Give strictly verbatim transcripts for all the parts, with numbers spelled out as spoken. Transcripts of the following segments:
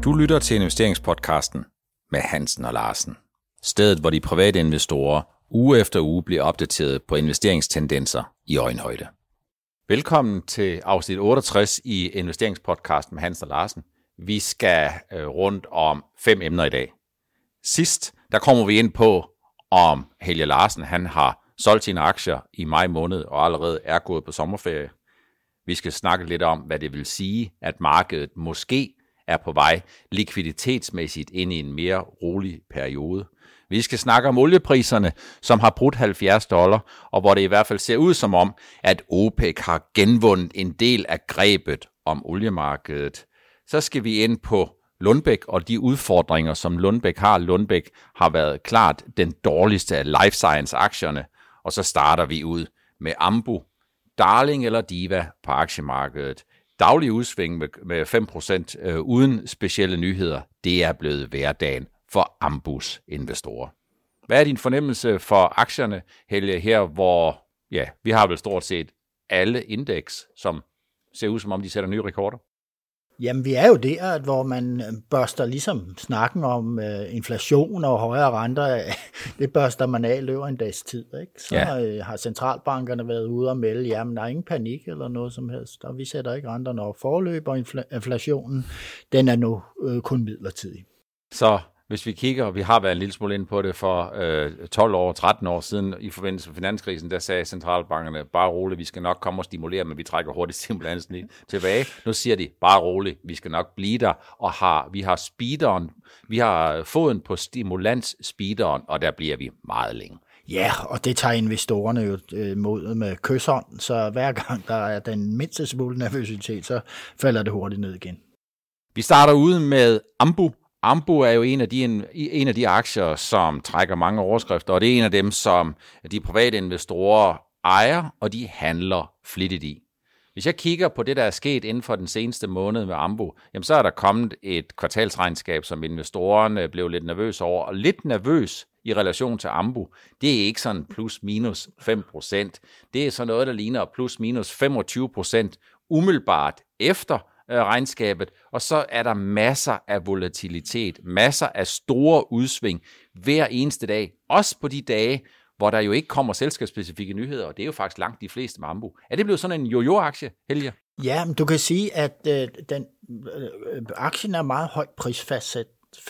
Du lytter til investeringspodcasten med Hansen og Larsen. Stedet, hvor de private investorer uge efter uge bliver opdateret på investeringstendenser i øjenhøjde. Velkommen til afsnit otteogtres i investeringspodcasten med Hansen og Larsen. Vi skal rundt om fem emner i dag. Sidst, der kommer vi ind på, om Helge Larsen han har solgt sine aktier i maj måned og allerede er gået på sommerferie. Vi skal snakke lidt om, hvad det vil sige, at markedet måske er på vej likviditetsmæssigt ind i en mere rolig periode. Vi skal snakke om oliepriserne, som har brudt halvfjerds dollar, og hvor det i hvert fald ser ud som om, at OPEC har genvundet en del af grebet om oliemarkedet. Så skal vi ind på Lundbeck og de udfordringer, som Lundbeck har. Lundbeck har været klart den dårligste af life science-aktierne, og så starter vi ud med Ambu, darling eller diva på aktiemarkedet. Daglig udsving med, med fem procent øh, uden specielle nyheder, det er blevet hverdagen for Ambus investorer. Hvad er din fornemmelse for aktierne, Helge, her hvor ja, vi har vel stort set alle indeks, som ser ud som om de sætter nye rekorder? Jamen, vi er jo der, hvor man børster ligesom snakken om uh, inflation og højere renter. Det børster man af i løbet af en dags tid, ikke? Så ja. uh, har centralbankerne været ude og melde, jamen der er ingen panik eller noget som helst. Og vi sætter ikke renterne op forløb, og infl- inflationen, den er nu uh, kun midlertidig. Så hvis vi kigger, og vi har været en lille smule inde på det for øh, tolv år, tretten år siden i forbindelse med finanskrisen, der sagde centralbankerne, bare roligt, vi skal nok komme og stimulere, men vi trækker hurtigt stimulansen tilbage. Nu siger de, bare roligt, vi skal nok blive der, og har, vi har speederen, vi har foden på stimulans-speederen, og der bliver vi meget længe. Ja, og det tager investorerne jo mod med kyshånd, så hver gang der er den mindste smule nervøsitet, så falder det hurtigt ned igen. Vi starter ud med Ambu. Ambu er jo en af, de, en, en af de aktier, som trækker mange overskrifter, og det er en af dem, som de private investorer ejer, og de handler flittigt i. Hvis jeg kigger på det, der er sket inden for den seneste måned med Ambu, jamen så er der kommet et kvartalsregnskab, som investorerne blev lidt nervøse over, og lidt nervøs i relation til Ambu. Det er ikke sådan plus minus fem procent. Det er sådan noget, der ligner plus minus femogtyve procent umiddelbart efter regnskabet, og så er der masser af volatilitet, masser af store udsving hver eneste dag, også på de dage, hvor der jo ikke kommer selskabsspecifikke nyheder, og det er jo faktisk langt de fleste med Ambu. Er det blevet sådan en jojo-aktie, Helge? Ja, men du kan sige, at øh, den øh, aktien er meget højt prisfastsat.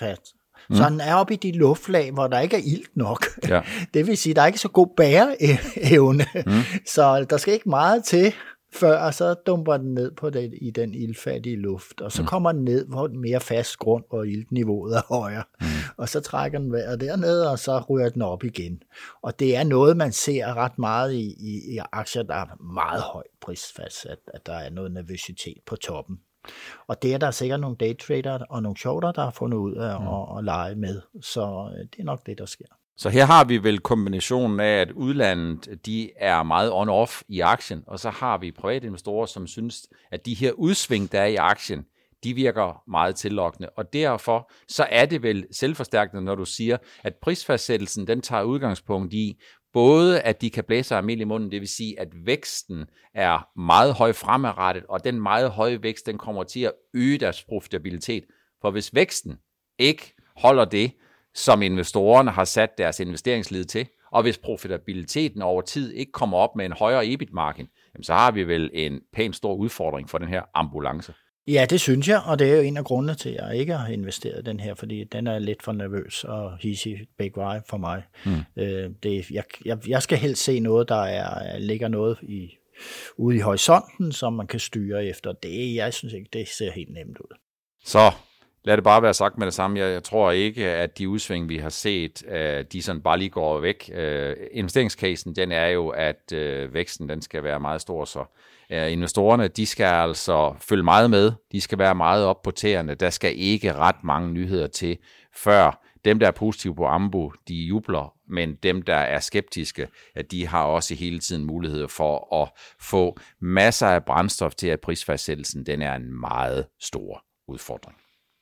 Mm. Så den er oppe i de luftlag, hvor der ikke er ilt nok. Ja. Det vil sige, at der er ikke så god bæreevne, mm. så der skal ikke meget til, før så dumper den ned på det, i den iltfattige luft, og så mm. kommer den ned på en mere fast grund, hvor iltniveauet er højere, mm. og så trækker den vejret dernede, og så ryger den op igen. Og det er noget, man ser ret meget i, i, i aktier, der er meget højt prisfastsat, at der er noget nervøsitet på toppen. Og det er der sikkert nogle daytrader og nogle shorter, der har fundet ud af mm. at, at lege med, så det er nok det, der sker. Så her har vi vel kombinationen af, at udlandet de er meget on-off i aktien, og så har vi private investorer, som synes, at de her udsving, der er i aktien, de virker meget tillokkende. Og derfor så er det vel selvforstærkende, når du siger, at prisfastsættelsen den tager udgangspunkt i, både at de kan blæse sig i munden, det vil sige, at væksten er meget høj fremadrettet, og den meget høje vækst, den kommer til at øge deres profitabilitet. For hvis væksten ikke holder det, som investorerne har sat deres investeringslid til, og hvis profitabiliteten over tid ikke kommer op med en højere E B I T-margin, så har vi vel en pænt stor udfordring for den her ambulance. Ja, det synes jeg, og det er jo en af grundene til, at jeg ikke har investeret den her, fordi den er lidt for nervøs og hissig begge veje for mig. Mm. Øh, det, jeg, jeg, jeg skal helst se noget, der er, ligger noget i, ude i horisonten, som man kan styre efter. Det, jeg synes ikke, det ser helt nemt ud. Så lad det bare være sagt med det samme. Jeg, jeg tror ikke, at de udsving, vi har set, uh, de sådan bare lige går væk. Uh, investeringscasen, den er jo, at uh, væksten den skal være meget stor, så uh, investorerne, de skal altså følge meget med. De skal være meget op på tæerne. Der skal ikke ret mange nyheder til, før dem, der er positive på Ambu, de jubler, men dem, der er skeptiske, at de har også hele tiden mulighed for at få masser af brændstof til, at prisfastsættelsen, den er en meget stor udfordring.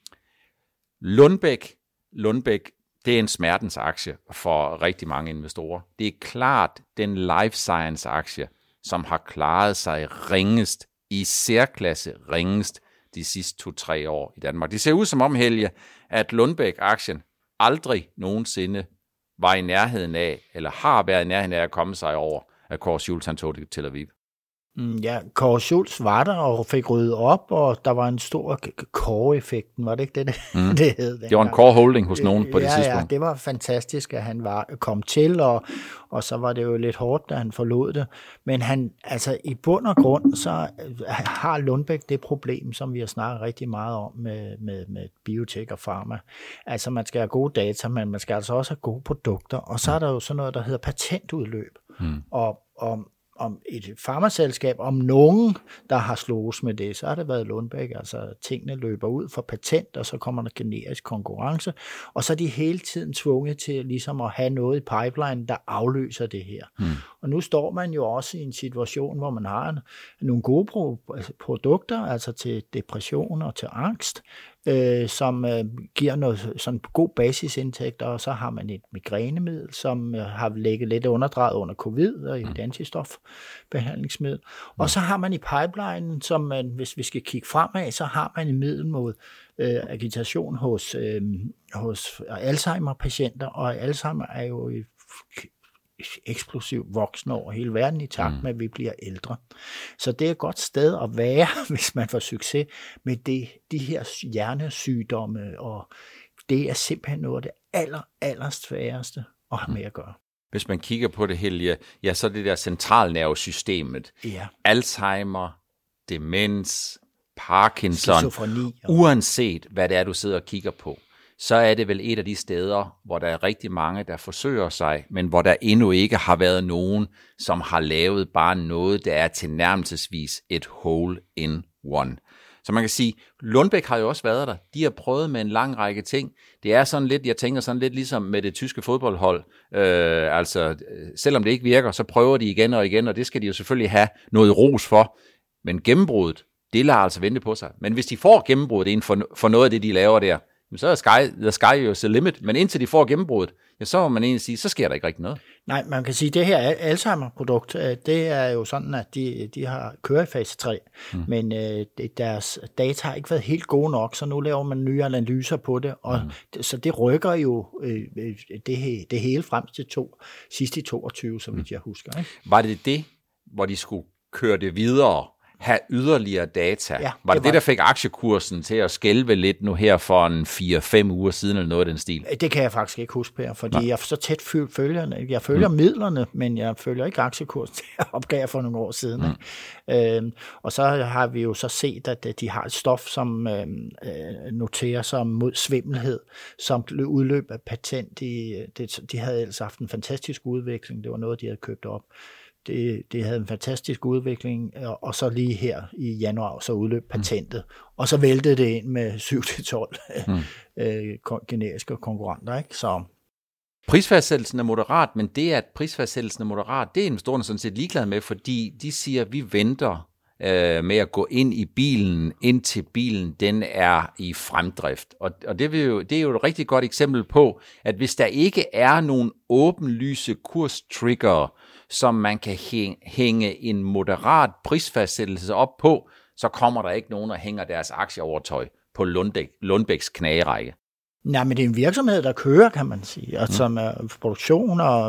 Lundbeck, Lundbeck, det er en smertens aktie for rigtig mange investorer. Det er klart den life science aktie, som har klaret sig ringest, i særklasse ringest, de sidste to-tre år i Danmark. Det ser ud som om, Helge, at Lundbeck-aktien aldrig nogensinde var i nærheden af, eller har været i nærheden af at komme sig over, at Kåre Schultz han tog det til Tel Aviv. Ja, Kåre Schultz var der og fik ryddet op, og der var en stor Kåre-effekten, var det ikke det, det, mm. det hed? Det var en Kåre-holding hos nogen på det ja, tidspunkt. Ja, det var fantastisk, at han var kom til, og, og så var det jo lidt hårdt, da han forlod det. Men han, altså i bund og grund, så har Lundbeck det problem, som vi har snakket rigtig meget om med, med, med biotek og pharma. Altså man skal have gode data, men man skal altså også have gode produkter, og så er der jo sådan noget, der hedder patentudløb. Mm. Og, og om et farmaselskab, om nogen, der har slået med det, så har det været Lundbeck. Altså tingene løber ud for patent, og så kommer der generisk konkurrence, og så er de hele tiden tvunget til ligesom at have noget i pipeline, der afløser det her. Mm. Og nu står man jo også i en situation, hvor man har nogle gode pro- produkter, altså til depression og til angst, øh, som øh, giver noget sådan god basisindtægt, og så har man et migrænemiddel, som øh, har ligget lidt underdrejet under covid, og et antistofbehandlingsmiddel. Mm. Og så har man i pipelinen, som man, hvis vi skal kigge fremad, så har man et middel mod øh, agitation hos, øh, hos Alzheimer-patienter, og Alzheimer er jo i eksplosivt voksende over hele verden i takt med, at vi bliver ældre. Så det er et godt sted at være, hvis man får succes med det, de her hjernesygdomme, og det er simpelthen noget af det aller, aller sværeste at have med at gøre. Hvis man kigger på det, Helge, ja, så er det der centralnervesystemet. Ja. Alzheimer, demens, Parkinson, skizofreni, og uanset hvad det er, du sidder og kigger på, så er det vel et af de steder, hvor der er rigtig mange, der forsøger sig, men hvor der endnu ikke har været nogen, som har lavet bare noget, der er tilnærmelsesvis et hole in one. Så man kan sige, Lundbeck har jo også været der. De har prøvet med en lang række ting. Det er sådan lidt, jeg tænker sådan lidt ligesom med det tyske fodboldhold. Øh, altså, selvom det ikke virker, så prøver de igen og igen, og det skal de jo selvfølgelig have noget ros for. Men gennembruddet, det lader altså vente på sig. Men hvis de får gennembruddet inden for, for noget af det, de laver der, så er sky, the sky jo the limit, men indtil de får gennembruddet, ja, så må man egentlig sige, så sker der ikke rigtig noget. Nej, man kan sige, at det her Alzheimer-produkt, det er jo sådan, at de, de har kørt i fase tre, mm. men øh, deres data har ikke været helt gode nok, så nu laver man nye analyser på det, og mm. det, så det rykker jo øh, det, det hele frem til to, sidste i toogtyve, som mm. jeg husker. Ikke? Var det det, hvor de skulle køre det videre, have yderligere data? Ja, var det det det, der fik aktiekursen til at skælve lidt nu her for en fire fem uger siden, eller noget af den stil? Det kan jeg faktisk ikke huske, Per, fordi Nå. jeg så tæt følger, jeg følger mm. midlerne, men jeg følger ikke aktiekursen, det opgav jeg for nogle år siden. Mm. Øhm, og så har vi jo så set, at de har et stof, som øh, noterer sig mod svimmelhed, som udløb af patent. De, de havde ellers haft en fantastisk udvikling, det var noget, de havde købt op. Det, det havde en fantastisk udvikling, og så lige her i januar, så udløb patentet, mm. og så væltede det ind med syv til tolv mm. øh, generiske konkurrenter. Ikke? Så prisfastsættelsen er moderat, men det, at prisfastsættelsen er moderat, det er investorerne sådan set ligeglade med, fordi de siger, at vi venter øh, med at gå ind i bilen, indtil bilen den er i fremdrift. Og, og det, vil jo, det er jo et rigtig godt eksempel på, at hvis der ikke er nogen åbenlyse kurstrigger, som man kan hænge en moderat prisfastsættelse op på, så kommer der ikke nogen, der hænger deres aktieovertøj på Lundbeck, Lundbecks knagerække. Nej, men det er en virksomhed, der kører, kan man sige, og mm. som er produktion og,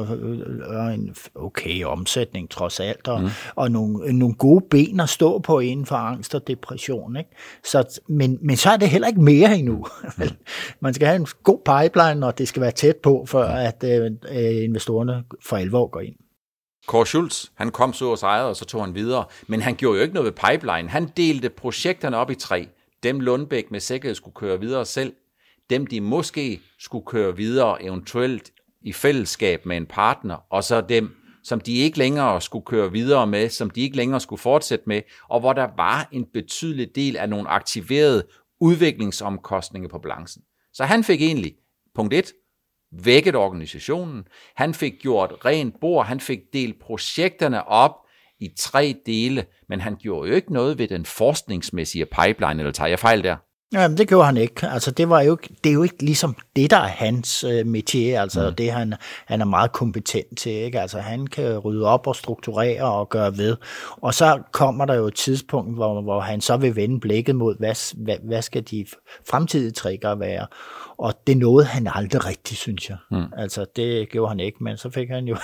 og en okay omsætning trods alt, og, mm. og nogle, nogle gode ben at stå på inden for angst og depression. Ikke? Så, men, men så er det heller ikke mere endnu. Mm. Man skal have en god pipeline, og det skal være tæt på, for at øh, investorerne for alvor går ind. Kåre Schultz, han kom så hos ejet, og så tog han videre, men han gjorde jo ikke noget ved pipeline. Han delte projekterne op i tre. Dem Lundbeck med sikkerhed skulle køre videre selv, dem de måske skulle køre videre eventuelt i fællesskab med en partner, og så dem, som de ikke længere skulle køre videre med, som de ikke længere skulle fortsætte med, og hvor der var en betydelig del af nogle aktiverede udviklingsomkostninger på balancen. Så han fik egentlig, punkt et, vækket organisationen, han fik gjort rent bord, han fik delt projekterne op i tre dele, men han gjorde jo ikke noget ved den forskningsmæssige pipeline, eller tager jeg fejl der? Jamen, det gjorde han ikke. Altså, det, var jo, det er jo ikke ligesom det, der er hans øh, métier, altså mm. det, han, han er meget kompetent til, ikke? Altså, han kan rydde op og strukturere og gøre ved. Og så kommer der jo et tidspunkt, hvor, hvor han så vil vende blikket mod, hvad, hvad, hvad skal de fremtidige trigger være? Og det nåede han aldrig rigtigt, synes jeg. Mm. Altså, det gjorde han ikke, men så fik han jo...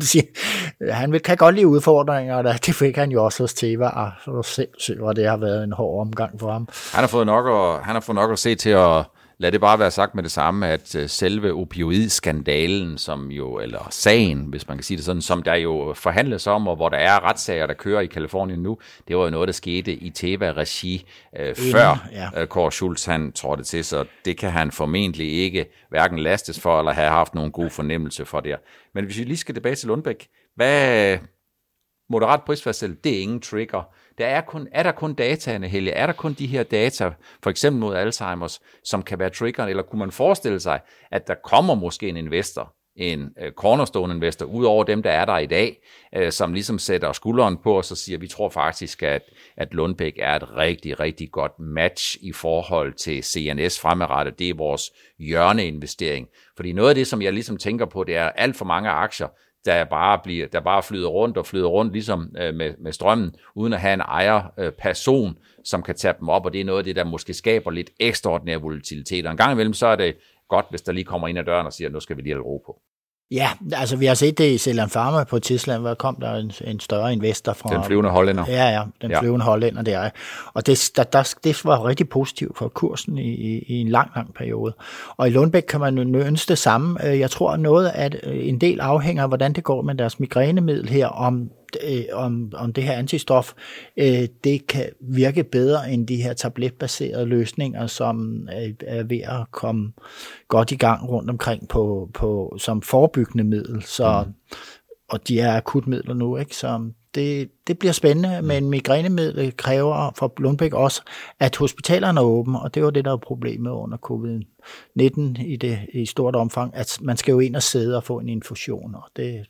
han kan godt lide udfordringer, og det fik han jo også hos Teva, og så sindssygt, hvor det har været en hård omgang for ham. Han har fået nok at, han har fået nok at se til at lade det bare være sagt med det samme, at selve opioidskandalen, som jo, eller sagen, hvis man kan sige det sådan, som der jo forhandles om, og hvor der er retssager, der kører i Kalifornien nu, det var jo noget, der skete i Teva-regi øh, før ja. Kåre Schultz han trådte til, så det kan han formentlig ikke hverken lastes for, eller have haft nogen god fornemmelse for det. Men hvis vi lige skal tilbage til Lundbeck, hvad moderat prisfastsættelse, det er ingen trigger. Der er, kun, er der kun dataene, Helge? Er der kun de her data, for eksempel mod Alzheimers, som kan være triggeren? Eller kunne man forestille sig, at der kommer måske en investor, en uh, cornerstone investor, ud over dem, der er der i dag, uh, som ligesom sætter skulderen på os og siger, vi tror faktisk, at, at Lundbeck er et rigtig, rigtig godt match i forhold til C N S fremadrettet. Det er vores hjørneinvestering. Fordi noget af det, som jeg ligesom tænker på, det er alt for mange aktier, der bare bliver, der bare flyder rundt og flyder rundt ligesom øh, med, med strømmen, uden at have en ejerperson, øh, som kan tage dem op, og det er noget af det, der måske skaber lidt ekstraordinær volatilitet. Og en gang imellem, så er det godt, hvis der lige kommer ind ad døren og siger, nu skal vi lige have ro på. Ja, altså vi har set det i Zealand Pharma på Tisland, hvor kom der en, en større investor fra... Den flyvende hollænder. Ja, ja, den ja. flyvende hollænder, det er. Og det, der, der, det var rigtig positivt for kursen i, i, i en lang, lang periode. Og i Lundbeck kan man jo ønske det samme. Jeg tror noget, at en del afhænger af, hvordan det går med deres migrænemiddel her, om Om, om det her antistof, øh, det kan virke bedre end de her tabletbaserede løsninger, som er, er ved at komme godt i gang rundt omkring på, på, som forebyggende middel. Så, mm. Og de er akutmidler nu, ikke? Så det, det bliver spændende, mm. men migrænemiddel kræver for Lundbeck også, at hospitalerne er åbne, og det var det, der var problemet under covid nitten i, det, i stort omfang, at man skal jo ind og sidde og få en infusion, og det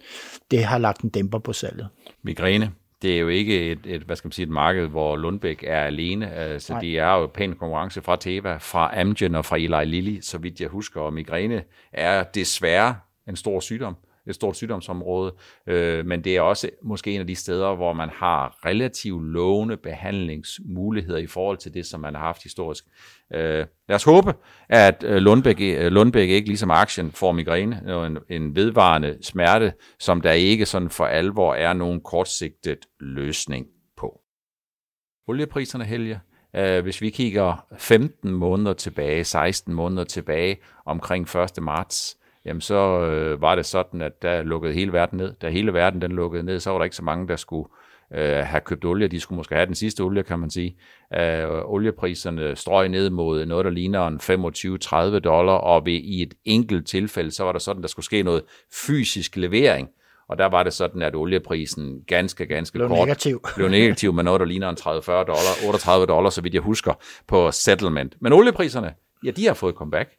det har lagt en dæmper på salget. Migræne, det er jo ikke et, et, hvad skal man sige, et marked, hvor Lundbeck er alene. Altså, Nej. De er jo pæn konkurrence fra Teva, fra Amgen og fra Eli Lilly, så vidt jeg husker. Og migræne er desværre en stor sygdom, et stort sygdomsområde, øh, men det er også måske en af de steder, hvor man har relativt lovende behandlingsmuligheder i forhold til det, som man har haft historisk. Øh, lad os håbe, at Lundbeck, Lundbeck ikke ligesom aktien får migræne, en, en vedvarende smerte, som der ikke sådan for alvor er nogen kortsigtet løsning på. Oliepriserne, Helge, øh, hvis vi kigger femten måneder tilbage, seksten måneder tilbage, omkring første marts, jamen så øh, var det sådan, at der lukkede hele verden ned. Da hele verden den lukkede ned, så var der ikke så mange, der skulle øh, have købt olie. De skulle måske have den sidste olie, kan man sige. Øh, oliepriserne strøg ned mod noget, der ligner en femogtyve til tredive dollar, og ved, i et enkelt tilfælde, så var der sådan, der skulle ske noget fysisk levering. Og der var det sådan, at olieprisen ganske, ganske blev kort negativ. blev negativ med noget, der ligner en tredive til fyrre dollar, otteogtredive dollar, så vidt jeg husker, på settlement. Men oliepriserne, ja, de har fået comeback.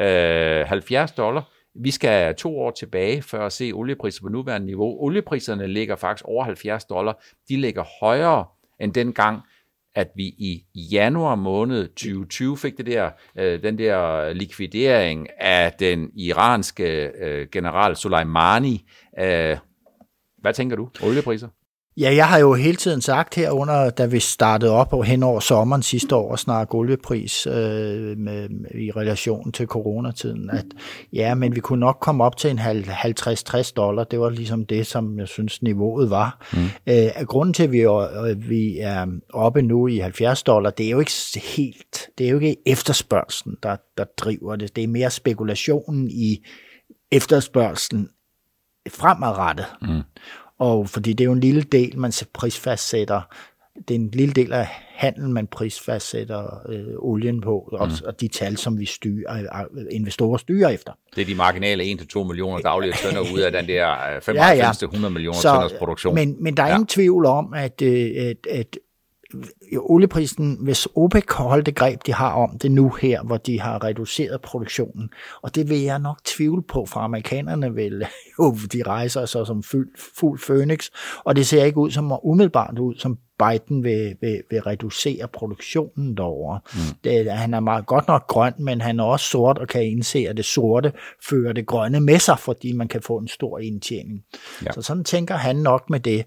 Øh, halvfjerds dollar. Vi skal to år tilbage for at se oliepriser på nuværende niveau. Oliepriserne ligger faktisk over halvfjerds dollar. De ligger højere end dengang, at vi i januar måned tyve tyve fik det der, øh, den der likvidering af den iranske øh, general Soleimani. Øh, hvad tænker du? Oliepriser? Ja, jeg har jo hele tiden sagt herunder, da vi startede op og hen over sommeren sidste år og snakke oliepris øh, med, i relation til coronatiden, at ja, men vi kunne nok komme op til en halvtreds til tres dollar. Det var ligesom det, som jeg synes niveauet var. Mm. Øh, grunden til, at vi er, vi er oppe nu i halvfjerds dollar, det er jo ikke helt, det er jo ikke efterspørgslen, der, der driver det. Det er mere spekulationen i efterspørgslen fremadrettet. Mm. Og fordi det er jo en lille del, man prisfastsætter. Det er en lille del af handelen, man prisfastsætter øh, olien på, og, mm. og de tal, som vi styrer, investorer styrer efter. Det er de marginale en til to millioner daglige tønder ud af den der femoghalvfems til hundrede millioner tønders produktion. Men, men der er ja. ingen tvivl om, at, at, at olieprisen, hvis OPEC kan holde det greb, de har om det nu her, hvor de har reduceret produktionen, og det vil jeg nok tvivle på, for amerikanerne vil jo, de rejser så som fuld, fuld Phoenix, og det ser ikke ud som umiddelbart ud, som Biden vil, vil, vil reducere produktionen derovre. Mm. Det, han er meget godt nok grøn, men han er også sort og kan indse, at det sorte fører det grønne med sig, fordi man kan få en stor indtjening. Ja. Så sådan tænker han nok med det.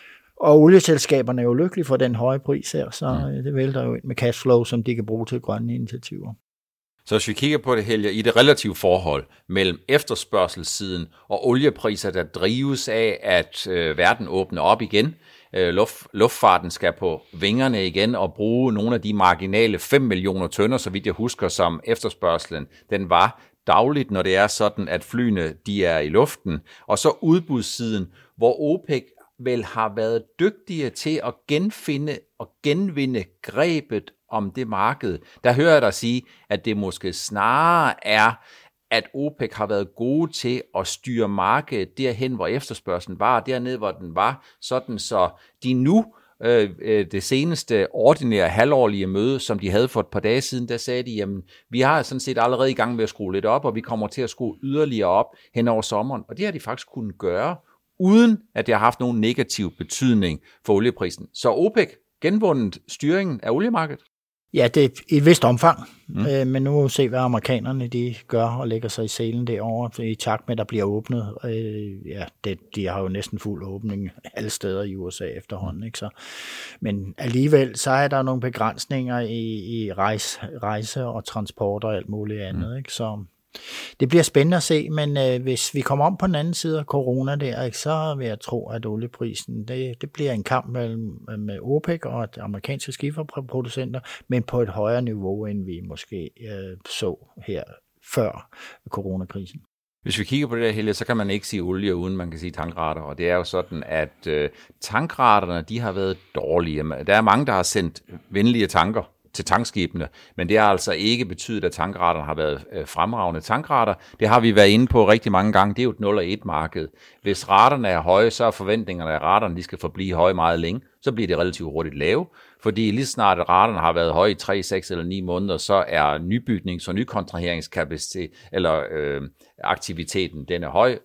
Og olieselskaberne er jo lykkelige for den høje pris her, så mm. det vælter jo ind med cashflow, som de kan bruge til grønne initiativer. Så hvis vi kigger på det, Helge, i det relative forhold mellem efterspørgselssiden og oliepriser, der drives af, at øh, verden åbner op igen, øh, luft, luftfarten skal på vingerne igen og bruge nogle af de marginale fem millioner tønder, så vidt jeg husker, som efterspørgselen den var dagligt, når det er sådan, at flyene de er i luften. Og så udbudssiden, hvor OPEC vel har været dygtige til at genfinde og genvinde grebet om det marked. Der hører jeg dig sige, at det måske snarere er, at OPEC har været gode til at styre markedet derhen, hvor efterspørgselen var, dernede, hvor den var, sådan så de nu, øh, det seneste ordinære halvårlige møde, som de havde for et par dage siden, der sagde de, jamen, vi har sådan set allerede i gang med at skrue lidt op, og vi kommer til at skrue yderligere op hen over sommeren, og det har de faktisk kunnet gøre, uden at det har haft nogen negativ betydning for olieprisen. Så OPEC genvundet styringen af oliemarkedet? Ja, det er i et vist omfang, mm. øh, men nu må vi se, hvad amerikanerne de gør og lægger sig i selen derovre, i takt med, at der bliver åbnet. Øh, ja, det, de har jo næsten fuld åbning alle steder i U S A efterhånden, ikke så? Men alligevel, så er der nogle begrænsninger i, i rejse, rejse og transport og alt muligt andet, mm. ikke? Så det bliver spændende at se, men øh, hvis vi kommer om på den anden side af corona der, ikke, så vil jeg tro, at olieprisen, det, det bliver en kamp mellem med OPEC og de amerikanske skiferproducenter, men på et højere niveau, end vi måske øh, så her før coronakrisen. Hvis vi kigger på det der, Helge, så kan man ikke sige olie, uden man kan sige tankrater, og det er jo sådan, at øh, tankraterne, de har været dårlige. Der er mange, der har sendt venlige tanker til tankskibene, men det har altså ikke betydet, at tankraterne har været fremragende tankrater. Det har vi været inde på rigtig mange gange. Det er jo et nul og et marked. Hvis raterne er høje, så er forventningerne af raterne, de skal forblive høje meget længe. Så bliver det relativt hurtigt lave, fordi lige snart at raterne har været høje i tre, seks eller ni måneder, så er nybygnings- og nykontraheringskapacitet eller øh, aktiviteten den er høj.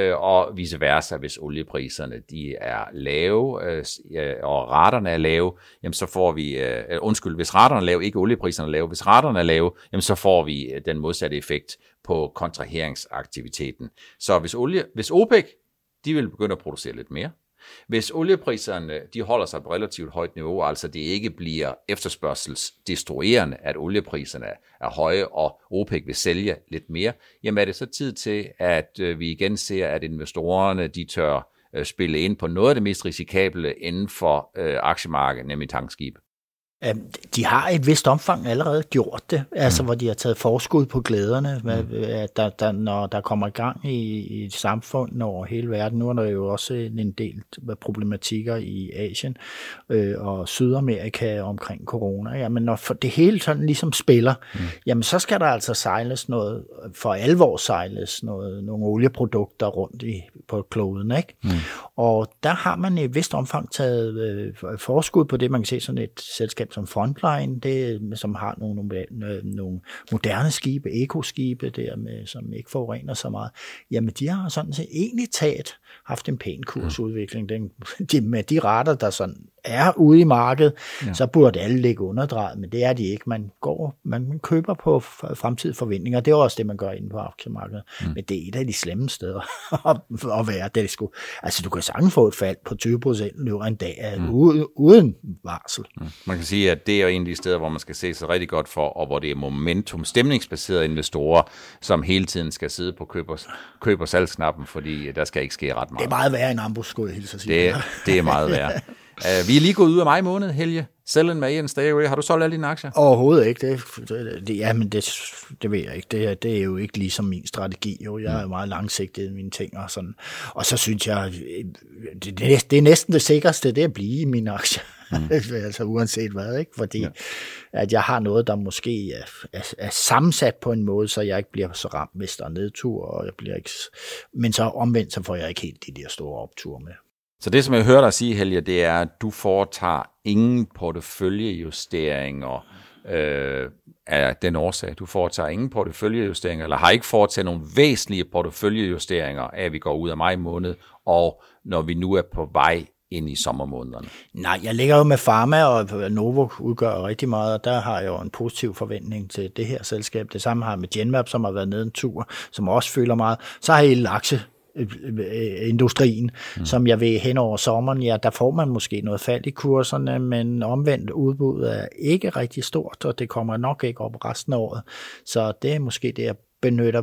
Og vice versa, hvis oliepriserne de er lave, og raterne er lave, jamen så får vi, undskyld, hvis raterne er lave, ikke oliepriserne er lave, hvis raterne er lave, jamen så får vi den modsatte effekt på kontraheringsaktiviteten. Så hvis, olie, hvis OPEC, de vil begynde at producere lidt mere, hvis oliepriserne de holder sig på relativt højt niveau, altså det ikke bliver efterspørgselsdestruerende, at oliepriserne er høje, og OPEC vil sælge lidt mere, jamen er det så tid til, at vi igen ser, at investorerne de tør spille ind på noget af det mest risikable inden for aktiemarkedet, nemlig tankskib? De har i et vist omfang allerede gjort det, altså mm. hvor de har taget forskud på glæderne, mm. der, der, når der kommer i gang i, i et samfund over hele verden. Nu er der jo også en del problematikker i Asien øh, og Sydamerika omkring corona. Jamen når det hele sådan ligesom spiller, mm. jamen så skal der altså sejles noget, for alvor sejles noget, nogle olieprodukter rundt i, på kloden, ikke? Mm. Og der har man i et vist omfang taget øh, forskud på det, man kan se sådan et selskab som Frontline, det, som har nogle, nogle, nogle moderne skibe, ekoskibe der med, som ikke forurener så meget, jamen de har sådan set egentlig taget, haft en pæn kursudvikling. Den, de, med de rater, der sådan er ude i markedet, ja. Så burde alle ligge underdrejet, men det er de ikke. Man går, man køber på fremtidige forventninger, det er også det, man gør inde på aktiemarkedet. Mm. Men det er et af de slemme steder at være. Det skulle, altså du kan sagtens få et fald på tyve procent løber en dag mm. uden, uden varsel. Mm. Man kan sige, at det er en af de steder, hvor man skal se sig rigtig godt for, og hvor det er momentum, stemningsbaserede investorer, som hele tiden skal sidde på køb- og, køb- og salgsknappen, fordi der skal ikke ske ret meget. Det er meget værre end ambush, skulle jeg hilse at sige. Det, det er meget værre. Uh, vi er lige gået ud af maj måned, Helge. Sell and May and stay away. Har du solgt alle dine aktier? Overhovedet ikke. Det, det, det, jamen det, det ved jeg ikke. Det, det er jo ikke ligesom min strategi. Jo. Jeg er meget langsigtet i mine ting og sådan. Og så synes jeg, det, det, det er næsten det sikreste, det er at blive i mine aktier. Mm. altså uanset hvad, ikke? Fordi ja. At jeg har noget, der måske er, er, er sammensat på en måde, så jeg ikke bliver så ramt, hvis der er nedtur, og jeg bliver ikke, men så omvendt, så får jeg ikke helt de der store opture med. Så det, som jeg hører dig sige, Helge, det er, at du foretager ingen porteføljejusteringer øh, af den årsag. Du foretager ingen porteføljejusteringer, eller har ikke foretaget nogle væsentlige porteføljejusteringer af, at vi går ud af maj måned, og når vi nu er på vej ind i sommermånederne. Nej, jeg ligger jo med Pharma, og Novo udgør rigtig meget, og der har jeg jo en positiv forventning til det her selskab. Det samme har jeg med Genmab, som har været nede en tur, som også føler meget. Så har jeg lakse industrien, mm. som jeg ved hen over sommeren, ja, der får man måske noget fald i kurserne, men omvendt udbuddet er ikke rigtig stort, og det kommer nok ikke op resten af året. Så det er måske det, jeg benytter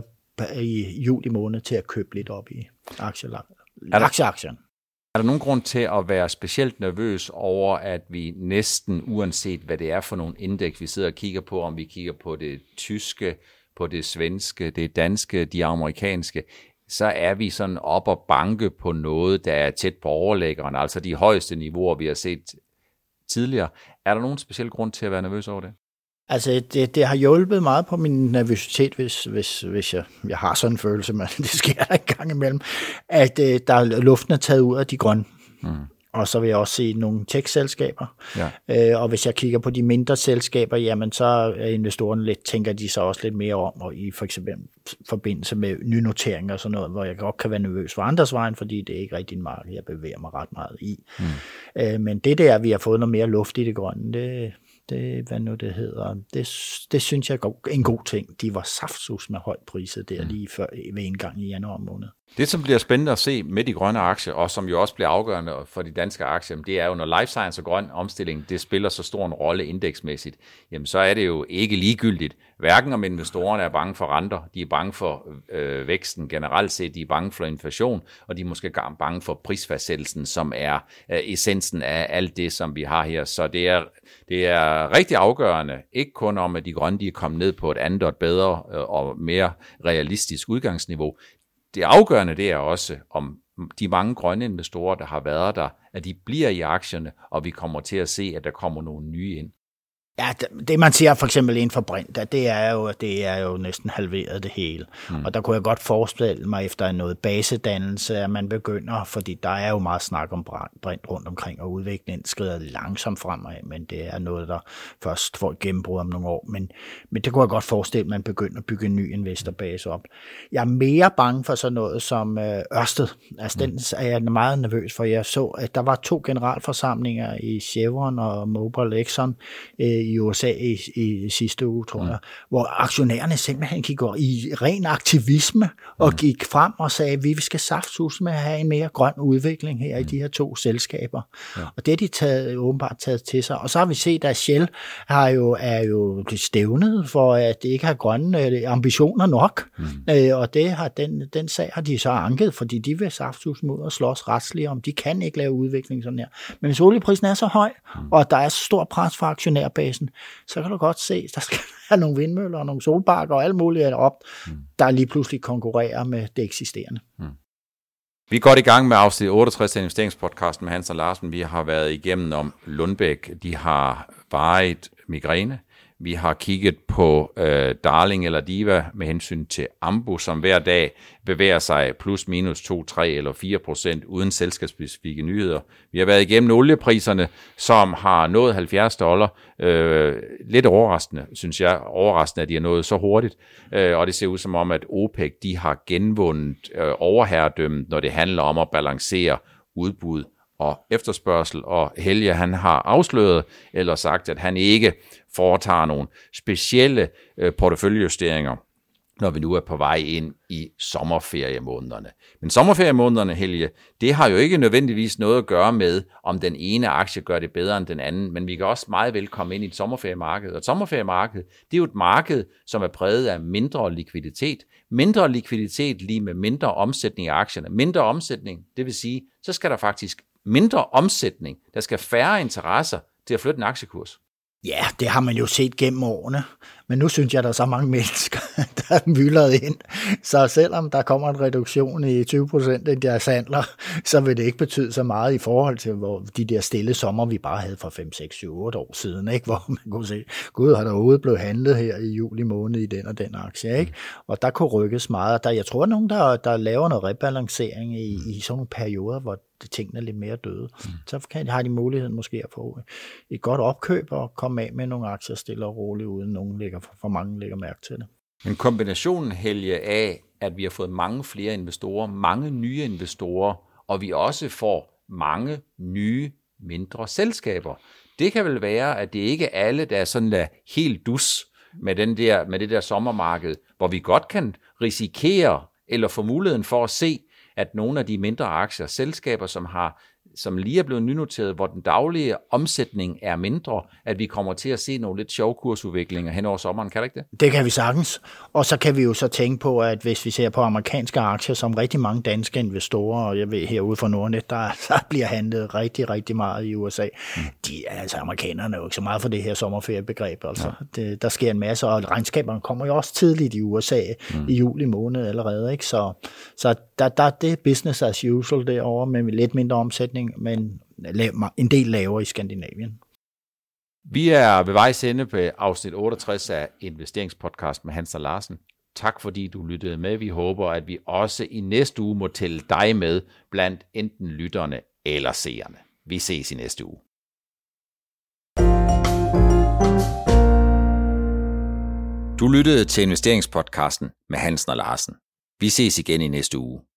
i juli måned til at købe lidt op i aktieaktierne. Er der nogen grund til at være specielt nervøs over, at vi næsten, uanset hvad det er for nogle indeks, vi sidder og kigger på, om vi kigger på det tyske, på det svenske, det danske, de amerikanske, så er vi sådan op og banke på noget, der er tæt på overlæggeren, altså de højeste niveauer, vi har set tidligere. Er der nogen speciel grund til at være nervøs over det? Altså, det, det har hjulpet meget på min nervøsitet, hvis, hvis, hvis jeg, jeg har sådan en følelse, men det sker der en gang imellem, at øh, der luften er taget ud af de grønne. Mm. Og så vil jeg også se nogle tech-selskaber. Ja. Øh, og hvis jeg kigger på de mindre selskaber, jamen så er investorerne lidt, tænker de så også lidt mere om, og i for eksempel forbindelse med nynoteringer og sådan noget, hvor jeg godt kan være nervøs for andres vejen, fordi det er ikke rigtig en marked, jeg bevæger mig ret meget i. Mm. Øh, men det der, vi har fået noget mere luft i det grønne, det Det, hvad nu det hedder, det, det synes jeg er en god ting. De var saftsus med højt priset der lige før, ved indgang i januar måned. Det, som bliver spændende at se med de grønne aktier, og som jo også bliver afgørende for de danske aktier, det er jo, når life science og grøn omstilling, det spiller så stor en rolle indeksmæssigt, jamen så er det jo ikke ligegyldigt. Hverken om investorerne er bange for renter, de er bange for øh, væksten generelt set, de er bange for inflation, og de er måske bange for prisfastsættelsen, som er øh, essensen af alt det, som vi har her. Så det er, det er rigtig afgørende, ikke kun om, at de grønne de er kommet ned på et andet og et bedre øh, og mere realistisk udgangsniveau. Det afgørende det er også, om de mange grønne investorer, der har været der, at de bliver i aktierne, og vi kommer til at se, at der kommer nogle nye ind. Ja, det man siger for eksempel inden for brint, det er jo, det er jo næsten halveret det hele. Mm. Og der kunne jeg godt forestille mig efter noget basedannelse, at man begynder, fordi der er jo meget snak om brint rundt omkring, og udviklingen skrider langsomt fremad, men det er noget, der først får et gennembrud om nogle år. Men, men det kunne jeg godt forestille, at man begynder at bygge en ny investorbase op. Jeg er mere bange for sådan noget som øh, Ørsted. Altså mm. den er jeg meget nervøs for. Jeg så, at der var to generalforsamlinger i Chevron og Mobil Exxon øh, i U S A i, i sidste uge, tror jeg, mm. hvor aktionærerne simpelthen gik i ren aktivisme og mm. gik frem og sagde, at vi skal saftsus med at have en mere grøn udvikling her mm. i de her to selskaber. Ja. Og det er de taget, åbenbart taget til sig. Og så har vi set, at Shell har jo, er jo stævnet for, at det ikke har grønne ambitioner nok. Mm. Øh, og det har, den, den sag har de så anket, fordi de vil saftsus mod at slås retsligt om. De kan ikke lave udvikling sådan her. Men hvis olieprisen er så høj, mm. og der er så stor pres for aktionærbasen, så kan du godt se, der skal være nogle vindmøller og nogle solparker og alt muligt op, mm. der lige pludselig konkurrerer med det eksisterende. Mm. Vi er godt i gang med afsnit otteogtres af investeringspodcasten med Hans og Larsen. Vi har været igennem om Lundbeck. De har varet migræne. Vi har kigget på øh, Darling eller Diva med hensyn til Ambu, som hver dag bevæger sig plus minus to, tre eller fire procent uden selskabsspecifikke nyheder. Vi har været igennem oliepriserne, som har nået halvfjerds dollar. Øh, lidt overraskende, synes jeg. Overraskende, at de har nået så hurtigt. Øh, og det ser ud som om, at OPEC de har genvundet øh, overherredømmet, når det handler om at balancere udbud og efterspørgsel, og Helge han har afsløret eller sagt, at han ikke foretager nogle specielle øh, porteføljejusteringer, når vi nu er på vej ind i sommerferiemånederne. Men sommerferiemånederne, Helge, det har jo ikke nødvendigvis noget at gøre med, om den ene aktie gør det bedre end den anden, men vi kan også meget vel komme ind i et sommerferiemarked. Og et sommerferiemarked, det er jo et marked, som er præget af mindre likviditet. Mindre likviditet lige med mindre omsætning af aktierne. Mindre omsætning, det vil sige, så skal der faktisk mindre omsætning. Der skal færre interesser til at flytte en aktiekurs. Ja, det har man jo set gennem årene, men nu synes jeg, at der er så mange mennesker, der er myldret ind. Så selvom der kommer en reduktion i tyve procent af deres handler, så vil det ikke betyde så meget i forhold til hvor de der stille sommer, vi bare havde for fem, seks, syv, otte år siden, ikke? Hvor man kunne se, gud, har der overhovedet blevet handlet her i juli måned i den og den aktie, ikke? Og der kunne rykkes meget. Der, jeg tror, at nogen, der, der laver noget rebalancering i, i sådan nogle perioder, hvor tingene er lidt mere døde. Mm. Så kan, har de muligheden måske at få et godt opkøb og komme af med nogle aktier stille og roligt, uden nogen lægger, for mange lægger mærke til det. Men kombinationen, Helge, af, at vi har fået mange flere investorer, mange nye investorer, og vi også får mange nye, mindre selskaber. Det kan vel være, at det ikke er alle, der er sådan der helt dus med, den der, med det der sommermarked, hvor vi godt kan risikere eller få muligheden for at se, at nogle af de mindre aktier, selskaber, som har som lige er blevet nynoteret, hvor den daglige omsætning er mindre, at vi kommer til at se nogle lidt sjove kursudviklinger hen over sommeren, kan det ikke det? Det kan vi sagtens. Og så kan vi jo så tænke på, at hvis vi ser på amerikanske aktier, som rigtig mange danske investorer, og jeg ved herude fra Nordnet, der, der bliver handlet rigtig, rigtig meget i U S A. Mm. De, altså amerikanerne er jo ikke så meget for det her sommerferiebegreb. Altså. Ja. Det, der sker en masse, og regnskaberne kommer jo også tidligt i U S A, mm. i juli måned allerede. Ikke? Så, så der, der, det er business as usual derovre, med lidt mindre omsætning, men en del lavere i Skandinavien. Vi er ved vejs ende på afsnit otteogtres af Investeringspodcast med Hans og Larsen. Tak fordi du lyttede med. Vi håber, at vi også i næste uge må tælle dig med blandt enten lytterne eller seerne. Vi ses i næste uge. Du lyttede til Investeringspodcasten med Hansen og Larsen. Vi ses igen i næste uge.